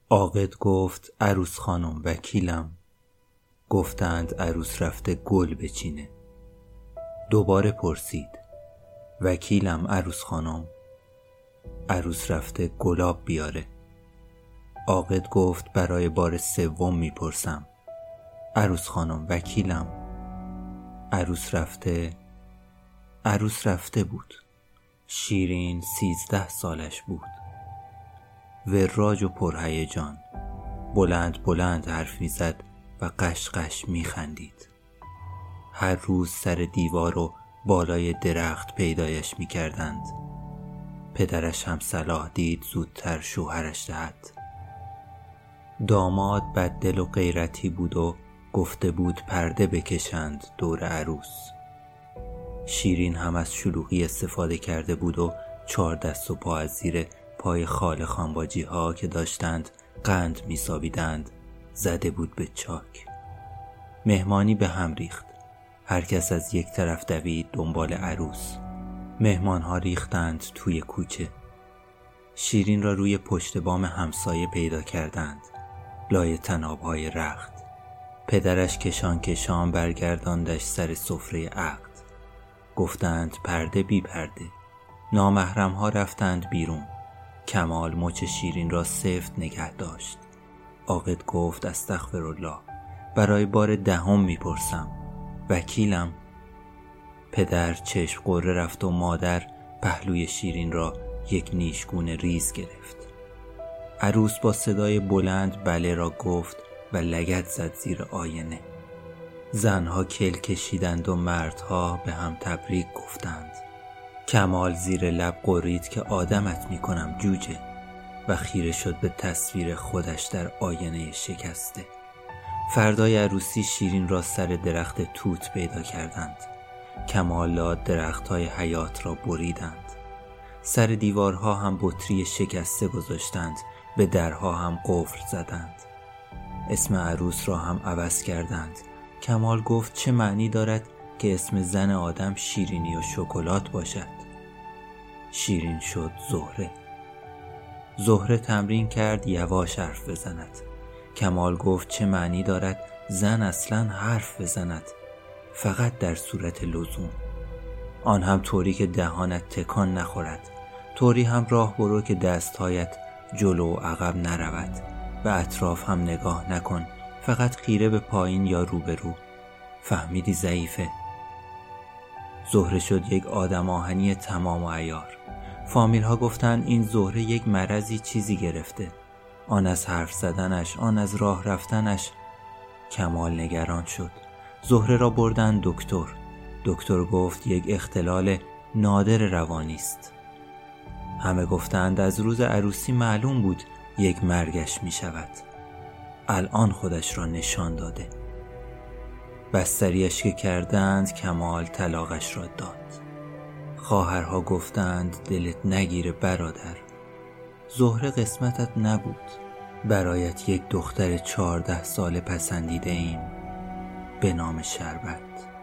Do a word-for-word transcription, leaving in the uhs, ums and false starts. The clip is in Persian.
عاقد گفت عروس خانم وکیلم. گفتند عروس رفته گل بچینه. دوباره پرسید وکیلم عروس خانم. عروس رفته گلاب بیاره. عاقد گفت برای بار سوم میپرسم عروس خانم وکیلم. عروس رفته عروس رفته بود. شیرین سیزده سالش بود. وراج و پرهیجان، بلند بلند حرف میزد و قش قش میخندید. هر روز سر دیوار و بالای درخت پیدایش میکردند. پدرش هم صلاح دید زودتر شوهرش دهد. داماد بددل و غیرتی بود و گفته بود پرده بکشند دور عروس. شیرین هم از شلوغی استفاده کرده بود و چهار دست و پا از زیر پای خال خانباجی ها که داشتند قند می سابیدند زده بود به چاک. مهمانی به هم ریخت. هر کس از یک طرف دوید دنبال عروس. مهمان ها ریختند توی کوچه. شیرین را روی پشت بام همسایه پیدا کردند، لای طناب های رخت. پدرش کشان کشان برگرداندش سر سفره عقد. گفتند پرده بی پرده. نامحرم ها رفتند بیرون. کمال مچ شیرین را سفت نگه داشت. عاقد گفت استغفرالله، برای بار دهم میپرسم وکیلم. پدر چشم قره رفت و مادر پهلوی شیرین را یک نیشگون ریز گرفت. عروس با صدای بلند بله را گفت و لگد زد زیر آینه. زنها کل کشیدند و مردها به هم تبریک گفتند. کمال زیر لب قرید که آدمت میکنم جوجه و خیره شد به تصویر خودش در آینه شکسته. فردای عروسی شیرین را سر درخت توت پیدا کردند. کمالات درختهای حیات را بریدند. سر دیوارها هم بطری شکسته گذاشتند. به درها هم قفل زدند. اسم عروس را هم عوض کردند. کمال گفت چه معنی دارد که اسم زن آدم شیرینی و شکلات باشد؟ شیرین شد زهره. زهره تمرین کرد یواش حرف بزند. کمال گفت چه معنی دارد زن اصلا حرف بزند؟ فقط در صورت لزوم. آن هم طوری که دهانت تکان نخورد. طوری هم راه برو که دستهایت جلو و عقب نرود و اطراف هم نگاه نکن. فقط خیره به پایین یا روبرو. فهمیدی ضعیفه؟ زهره شد یک آدم آهنی تمام و عیار. فامیل ها گفتن این زهره یک مرضی چیزی گرفته. آن از حرف زدنش، آن از راه رفتنش. کمال نگران شد. زهره را بردن دکتر. دکتر گفت یک اختلال نادر روانی است. همه گفتند از روز عروسی معلوم بود یک مرگش می شود. الان خودش را نشان داده. بستریش که کردند کمال طلاقش را داد. خواهرها گفتند دلت نگیره برادر. زهره قسمتت نبود. برایت یک دختر چهارده ساله پسندیده ایم به نام شربت.